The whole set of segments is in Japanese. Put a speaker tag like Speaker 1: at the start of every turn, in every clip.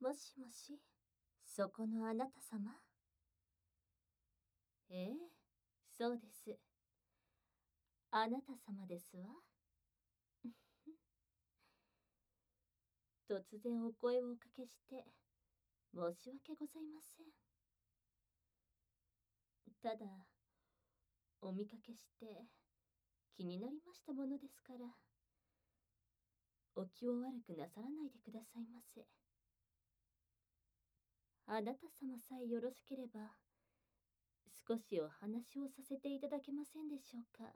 Speaker 1: もしもし、そこのあなた様。ええ、そうです。あなた様ですわ。突然お声をおかけして申し訳ございません。ただ、お見かけして気になりましたものですから、お気を悪くなさらないでくださいませ。あなた様さえよろしければ、少しお話をさせていただけませんでしょうか。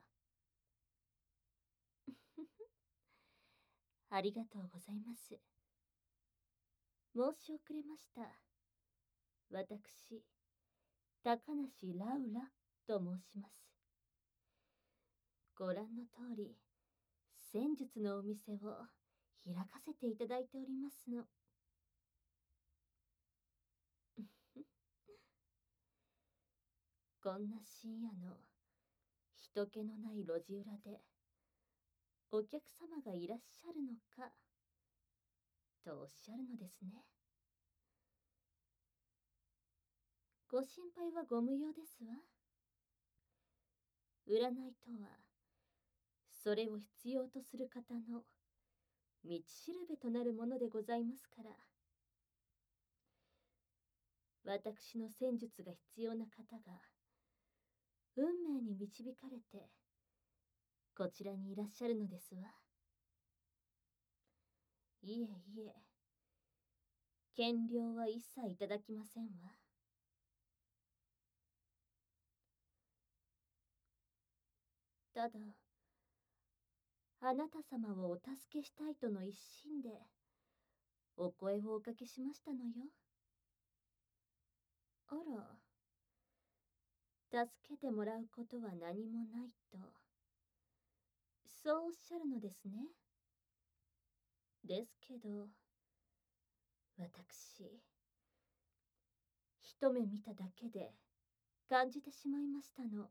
Speaker 1: ありがとうございます。申し遅れました。私、高梨ラウラと申します。ご覧の通り、戦術のお店を開かせていただいておりますの。こんな深夜の人気のない路地裏で、お客様がいらっしゃるのか、とおっしゃるのですね。ご心配はご無用ですわ。占いとは、それを必要とする方の道しるべとなるものでございますから。私の戦術が必要な方が、運命に導かれて、こちらにいらっしゃるのですわ。いえいえ、見料は一切いただきませんわ。ただ、あなた様をお助けしたいとの一心で、お声をおかけしましたのよ。あら、助けてもらうことは何もないと、そうおっしゃるのですね。ですけど、私、一目見ただけで感じてしまいましたの。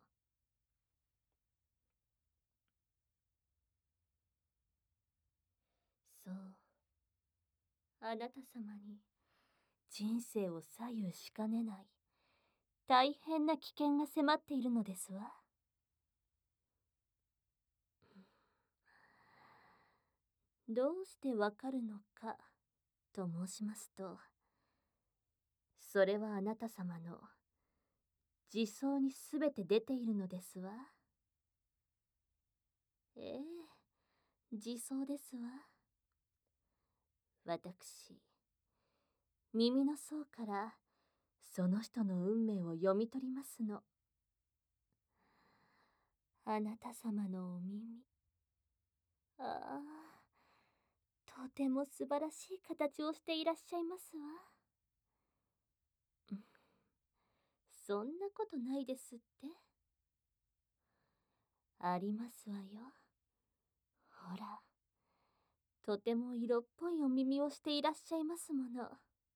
Speaker 1: そう、あなた様に人生を左右しかねない大変な危険が迫っているのですわ。どうしてわかるのかと申しますと、それはあなた様の自相にすべて出ているのですわ。ええ、自相ですわ。私、耳の層からその人の運命を読み取りますの。あなた様のお耳。ああ、とても素晴らしい形をしていらっしゃいますわ。そんなことないですって。ありますわよ。ほら、とても色っぽいお耳をしていらっしゃいますもの。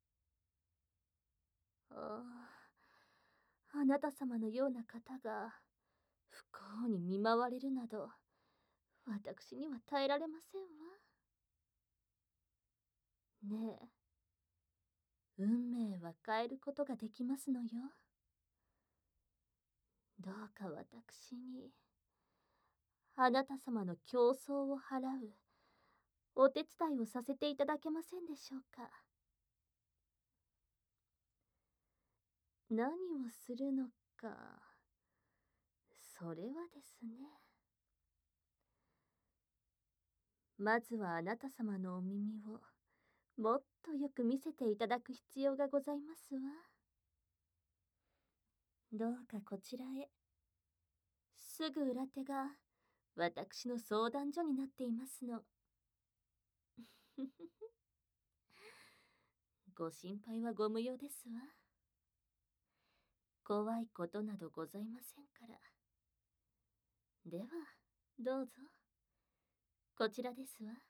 Speaker 1: あなた様のような方が不幸に見舞われるなど、私には耐えられませんわ。ねえ、運命は変えることができますのよ。どうか私に、あなた様の競争を払うお手伝いをさせていただけませんでしょうか。何をするのか、それはですね。まずはあなた様のお耳をもっとよく見せていただく必要がございますわ。どうかこちらへ。すぐ裏手が私の相談所になっていますの。ご心配はご無用ですわ。怖いことなどございませんから。では、どうぞ。こちらですわ。